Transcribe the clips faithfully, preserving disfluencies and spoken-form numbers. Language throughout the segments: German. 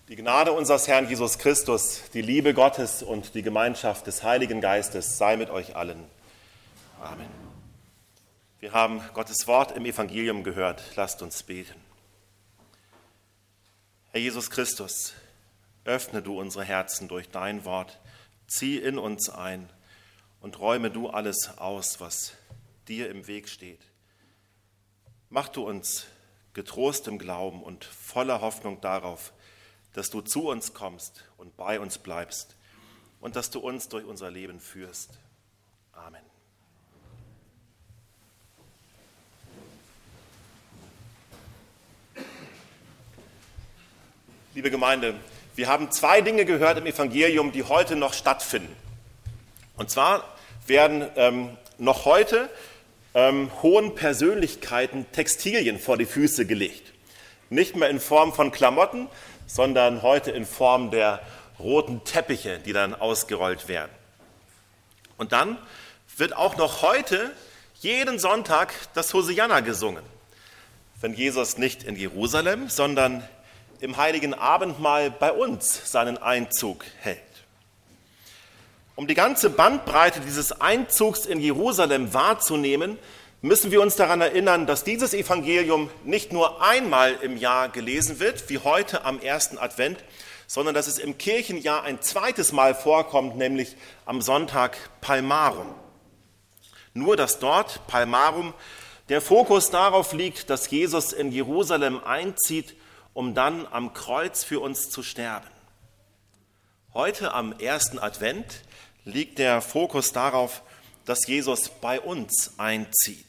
Die Gnade unseres Herrn Jesus Christus, die Liebe Gottes und die Gemeinschaft des Heiligen Geistes sei mit euch allen. Amen. Wir haben Gottes Wort im Evangelium gehört. Lasst uns beten. Herr Jesus Christus, öffne du unsere Herzen durch dein Wort, zieh in uns ein und räume du alles aus, was dir im Weg steht. Mach du uns getrost im Glauben und voller Hoffnung darauf, dass du zu uns kommst und bei uns bleibst und dass du uns durch unser Leben führst. Amen. Liebe Gemeinde, wir haben zwei Dinge gehört im Evangelium, die heute noch stattfinden. Und zwar werden ähm, noch heute ähm, hohen Persönlichkeiten Textilien vor die Füße gelegt. Nicht mehr in Form von Klamotten, sondern heute in Form der roten Teppiche, die dann ausgerollt werden. Und dann wird auch noch heute jeden Sonntag das Hosianna gesungen. Wenn Jesus nicht in Jerusalem, sondern im Heiligen Abendmahl bei uns seinen Einzug hält. Um die ganze Bandbreite dieses Einzugs in Jerusalem wahrzunehmen, müssen wir uns daran erinnern, dass dieses Evangelium nicht nur einmal im Jahr gelesen wird, wie heute am ersten Advent, sondern dass es im Kirchenjahr ein zweites Mal vorkommt, nämlich am Sonntag Palmarum. Nur, dass dort, Palmarum, der Fokus darauf liegt, dass Jesus in Jerusalem einzieht, um dann am Kreuz für uns zu sterben. Heute am ersten Advent liegt der Fokus darauf, dass Jesus bei uns einzieht.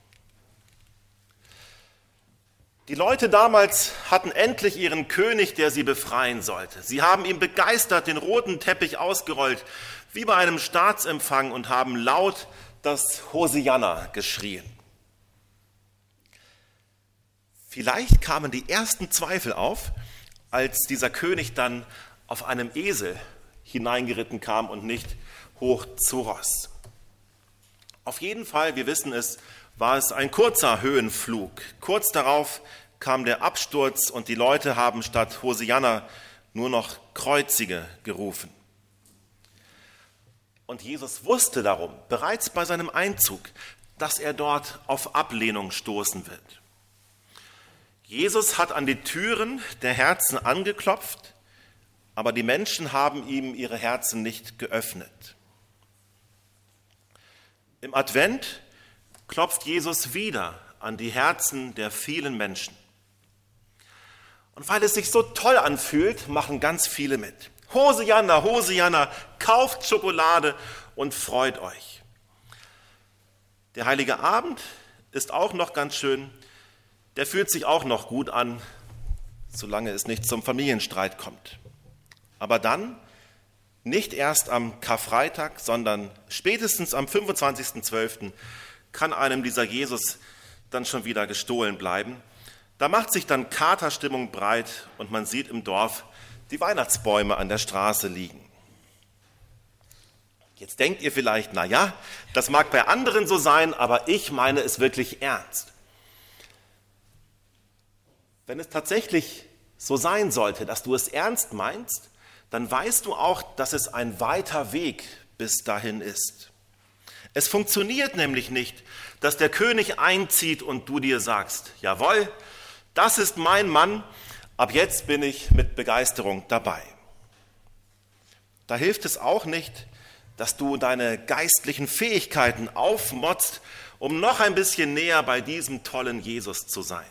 Die Leute damals hatten endlich ihren König, der sie befreien sollte. Sie haben ihm begeistert den roten Teppich ausgerollt, wie bei einem Staatsempfang, und haben laut das Hosianna geschrien. Vielleicht kamen die ersten Zweifel auf, als dieser König dann auf einem Esel hineingeritten kam und nicht hoch zu Ross. Auf jeden Fall, wir wissen es, war es ein kurzer Höhenflug. Kurz darauf kam der Absturz und die Leute haben statt Hosianna nur noch Kreuzige gerufen. Und Jesus wusste darum, bereits bei seinem Einzug, dass er dort auf Ablehnung stoßen wird. Jesus hat an die Türen der Herzen angeklopft, aber die Menschen haben ihm ihre Herzen nicht geöffnet. Im Advent klopft Jesus wieder an die Herzen der vielen Menschen. Und weil es sich so toll anfühlt, machen ganz viele mit. Hosianna, Hosianna, kauft Schokolade und freut euch. Der Heilige Abend ist auch noch ganz schön. Der fühlt sich auch noch gut an, solange es nicht zum Familienstreit kommt. Aber dann, nicht erst am Karfreitag, sondern spätestens am fünfundzwanzigsten zwölften kann einem dieser Jesus dann schon wieder gestohlen bleiben. Da macht sich dann Katerstimmung breit und man sieht im Dorf die Weihnachtsbäume an der Straße liegen. Jetzt denkt ihr vielleicht, na ja, das mag bei anderen so sein, aber ich meine es wirklich ernst. Wenn es tatsächlich so sein sollte, dass du es ernst meinst, dann weißt du auch, dass es ein weiter Weg bis dahin ist. Es funktioniert nämlich nicht, dass der König einzieht und du dir sagst, jawohl, das ist mein Mann, ab jetzt bin ich mit Begeisterung dabei. Da hilft es auch nicht, dass du deine geistlichen Fähigkeiten aufmotzt, um noch ein bisschen näher bei diesem tollen Jesus zu sein.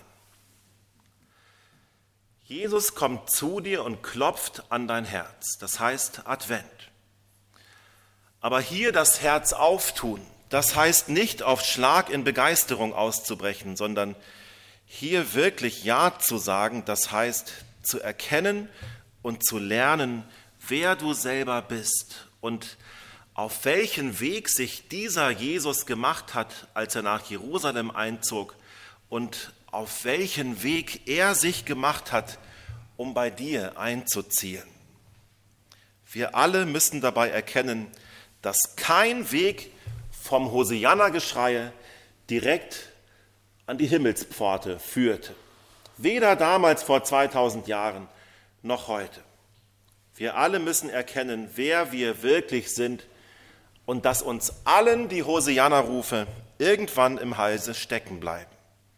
Jesus kommt zu dir und klopft an dein Herz, das heißt Advent. Aber hier das Herz auftun, das heißt nicht auf Schlag in Begeisterung auszubrechen, sondern hier wirklich Ja zu sagen, das heißt zu erkennen und zu lernen, wer du selber bist und auf welchen Weg sich dieser Jesus gemacht hat, als er nach Jerusalem einzog und auf welchen Weg er sich gemacht hat, um bei dir einzuziehen. Wir alle müssen dabei erkennen, dass kein Weg vom Hosianna-Geschreie direkt an die Himmelspforte führte. Weder damals vor zweitausend Jahren, noch heute. Wir alle müssen erkennen, wer wir wirklich sind und dass uns allen die Hosianna-Rufe irgendwann im Halse stecken bleiben.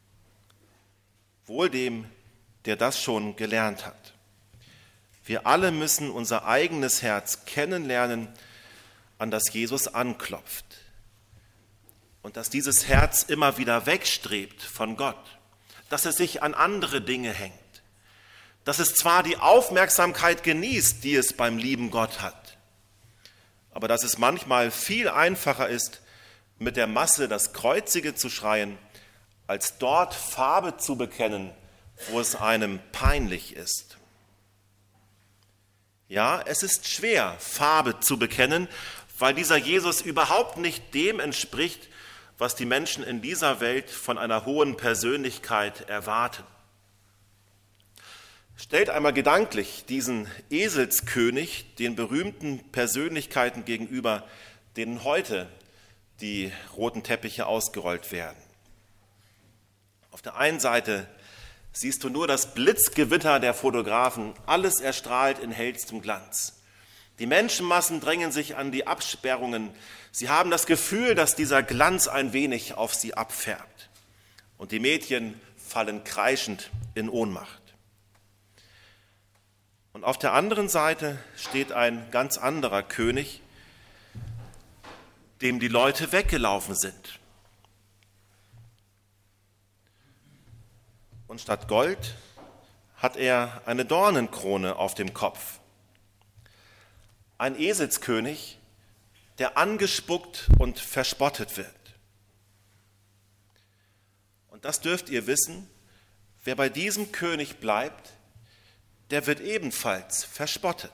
Wohl dem, der das schon gelernt hat. Wir alle müssen unser eigenes Herz kennenlernen, an das Jesus anklopft. Und dass dieses Herz immer wieder wegstrebt von Gott, dass es sich an andere Dinge hängt, dass es zwar die Aufmerksamkeit genießt, die es beim lieben Gott hat, aber dass es manchmal viel einfacher ist, mit der Masse das Kreuzige zu schreien, als dort Farbe zu bekennen, wo es einem peinlich ist. Ja, es ist schwer, Farbe zu bekennen, weil dieser Jesus überhaupt nicht dem entspricht, was die Menschen in dieser Welt von einer hohen Persönlichkeit erwarten. Stellt einmal gedanklich diesen Eselskönig den berühmten Persönlichkeiten gegenüber, denen heute die roten Teppiche ausgerollt werden. Auf der einen Seite siehst du nur das Blitzgewitter der Fotografen, alles erstrahlt in hellstem Glanz. Die Menschenmassen drängen sich an die Absperrungen. Sie haben das Gefühl, dass dieser Glanz ein wenig auf sie abfärbt. Und die Mädchen fallen kreischend in Ohnmacht. Und auf der anderen Seite steht ein ganz anderer König, dem die Leute weggelaufen sind. Und statt Gold hat er eine Dornenkrone auf dem Kopf. Ein Eselskönig, der angespuckt und verspottet wird. Und das dürft ihr wissen, wer bei diesem König bleibt, der wird ebenfalls verspottet.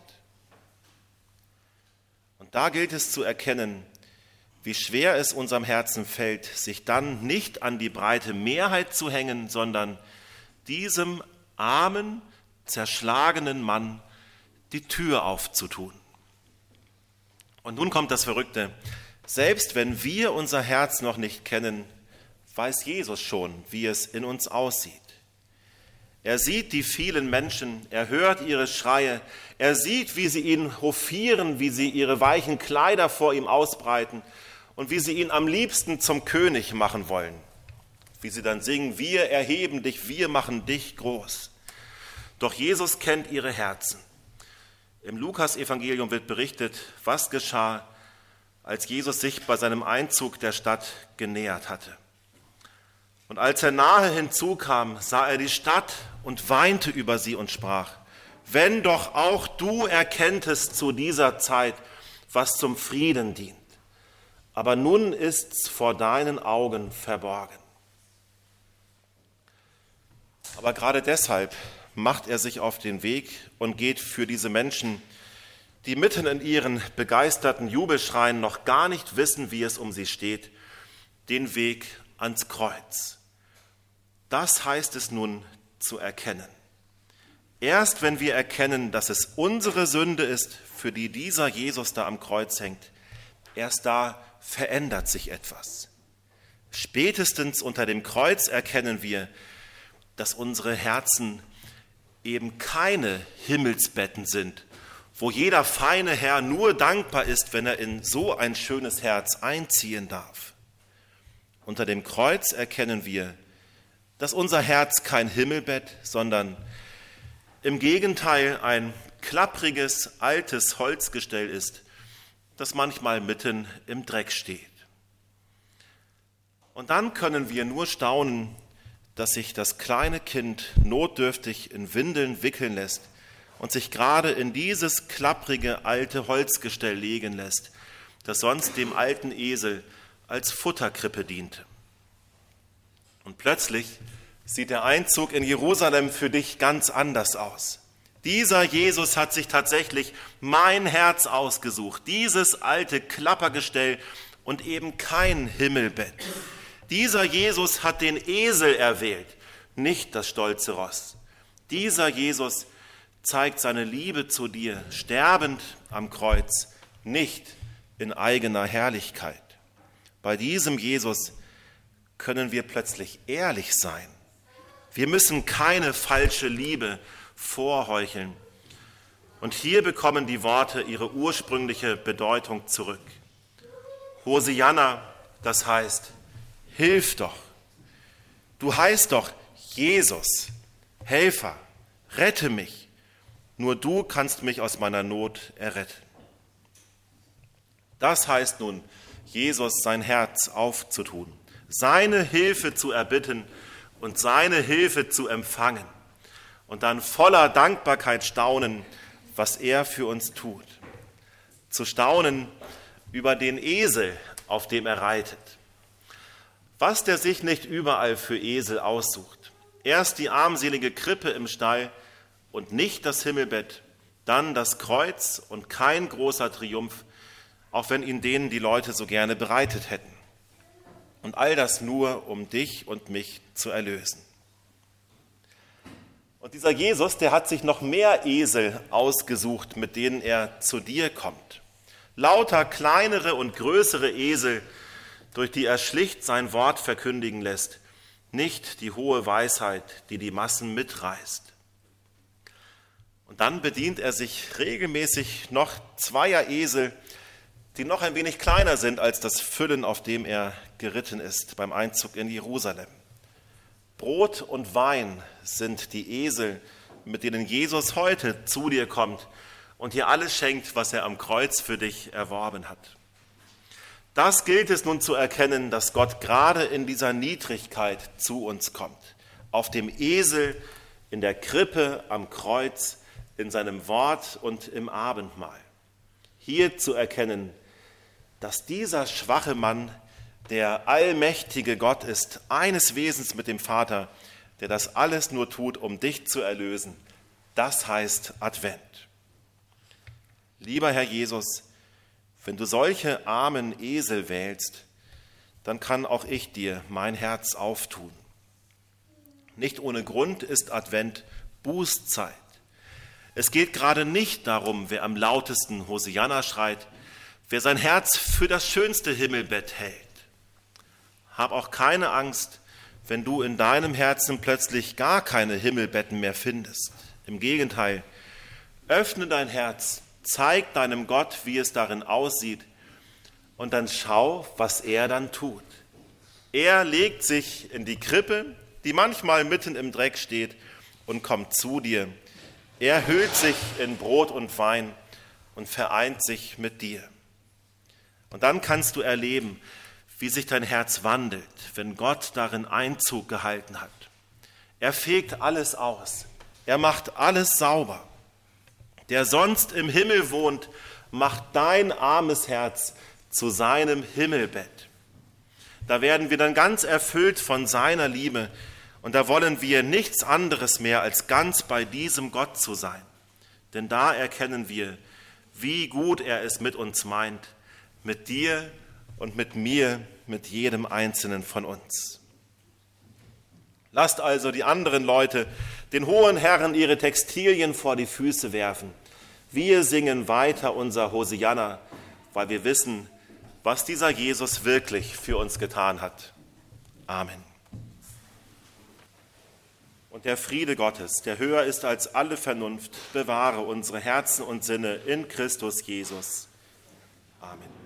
Und da gilt es zu erkennen, wie schwer es unserem Herzen fällt, sich dann nicht an die breite Mehrheit zu hängen, sondern diesem armen, zerschlagenen Mann die Tür aufzutun. Und nun kommt das Verrückte. Selbst wenn wir unser Herz noch nicht kennen, weiß Jesus schon, wie es in uns aussieht. Er sieht die vielen Menschen, er hört ihre Schreie, er sieht, wie sie ihn hofieren, wie sie ihre weichen Kleider vor ihm ausbreiten und wie sie ihn am liebsten zum König machen wollen. Wie sie dann singen, wir erheben dich, wir machen dich groß. Doch Jesus kennt ihre Herzen. Im Lukas-Evangelium wird berichtet, was geschah, als Jesus sich bei seinem Einzug der Stadt genähert hatte. Und als er nahe hinzukam, sah er die Stadt und weinte über sie und sprach, wenn doch auch du erkenntest zu dieser Zeit, was zum Frieden dient. Aber nun ist's vor deinen Augen verborgen. Aber gerade deshalb macht er sich auf den Weg und geht für diese Menschen, die mitten in ihren begeisterten Jubelschreien noch gar nicht wissen, wie es um sie steht, den Weg ans Kreuz. Das heißt es nun zu erkennen. Erst wenn wir erkennen, dass es unsere Sünde ist, für die dieser Jesus da am Kreuz hängt, erst da verändert sich etwas. Spätestens unter dem Kreuz erkennen wir, dass unsere Herzen eben keine Himmelsbetten sind, wo jeder feine Herr nur dankbar ist, wenn er in so ein schönes Herz einziehen darf. Unter dem Kreuz erkennen wir, dass unser Herz kein Himmelbett, sondern im Gegenteil ein klappriges, altes Holzgestell ist, das manchmal mitten im Dreck steht. Und dann können wir nur staunen, dass sich das kleine Kind notdürftig in Windeln wickeln lässt und sich gerade in dieses klapprige alte Holzgestell legen lässt, das sonst dem alten Esel als Futterkrippe diente. Und plötzlich sieht der Einzug in Jerusalem für dich ganz anders aus. Dieser Jesus hat sich tatsächlich mein Herz ausgesucht, dieses alte Klappergestell und eben kein Himmelbett. Dieser Jesus hat den Esel erwählt, nicht das stolze Ross. Dieser Jesus zeigt seine Liebe zu dir, sterbend am Kreuz, nicht in eigener Herrlichkeit. Bei diesem Jesus können wir plötzlich ehrlich sein. Wir müssen keine falsche Liebe vorheucheln. Und hier bekommen die Worte ihre ursprüngliche Bedeutung zurück. Hosianna, das heißt, hilf doch. Du heißt doch Jesus, Helfer, rette mich. Nur du kannst mich aus meiner Not erretten. Das heißt nun, Jesus sein Herz aufzutun, seine Hilfe zu erbitten und seine Hilfe zu empfangen und dann voller Dankbarkeit staunen, was er für uns tut. Zu staunen über den Esel, auf dem er reitet. Was der sich nicht überall für Esel aussucht. Erst die armselige Krippe im Stall und nicht das Himmelbett, dann das Kreuz und kein großer Triumph, auch wenn ihn denen die Leute so gerne bereitet hätten. Und all das nur, um dich und mich zu erlösen. Und dieser Jesus, der hat sich noch mehr Esel ausgesucht, mit denen er zu dir kommt. Lauter kleinere und größere Esel, durch die er schlicht sein Wort verkündigen lässt, nicht die hohe Weisheit, die die Massen mitreißt. Und dann bedient er sich regelmäßig noch zweier Esel, die noch ein wenig kleiner sind als das Füllen, auf dem er geritten ist beim Einzug in Jerusalem. Brot und Wein sind die Esel, mit denen Jesus heute zu dir kommt und dir alles schenkt, was er am Kreuz für dich erworben hat. Das gilt es nun zu erkennen, dass Gott gerade in dieser Niedrigkeit zu uns kommt. Auf dem Esel, in der Krippe, am Kreuz, in seinem Wort und im Abendmahl. Hier zu erkennen, dass dieser schwache Mann der allmächtige Gott ist, eines Wesens mit dem Vater, der das alles nur tut, um dich zu erlösen. Das heißt Advent. Lieber Herr Jesus, wenn du solche armen Esel wählst, dann kann auch ich dir mein Herz auftun. Nicht ohne Grund ist Advent Bußzeit. Es geht gerade nicht darum, wer am lautesten Hosianna schreit, wer sein Herz für das schönste Himmelbett hält. Hab auch keine Angst, wenn du in deinem Herzen plötzlich gar keine Himmelbetten mehr findest. Im Gegenteil, öffne dein Herz, zeig deinem Gott, wie es darin aussieht, und dann schau, was er dann tut. Er legt sich in die Krippe, die manchmal mitten im Dreck steht, und kommt zu dir. Er hüllt sich in Brot und Wein und vereint sich mit dir. Und dann kannst du erleben, wie sich dein Herz wandelt, wenn Gott darin Einzug gehalten hat. Er fegt alles aus. Er macht alles sauber. Der sonst im Himmel wohnt, macht dein armes Herz zu seinem Himmelbett. Da werden wir dann ganz erfüllt von seiner Liebe und da wollen wir nichts anderes mehr, als ganz bei diesem Gott zu sein. Denn da erkennen wir, wie gut er es mit uns meint, mit dir und mit mir, mit jedem Einzelnen von uns. Lasst also die anderen Leute, den hohen Herren, ihre Textilien vor die Füße werfen. Wir singen weiter unser Hosianna, weil wir wissen, was dieser Jesus wirklich für uns getan hat. Amen. Und der Friede Gottes, der höher ist als alle Vernunft, bewahre unsere Herzen und Sinne in Christus Jesus. Amen.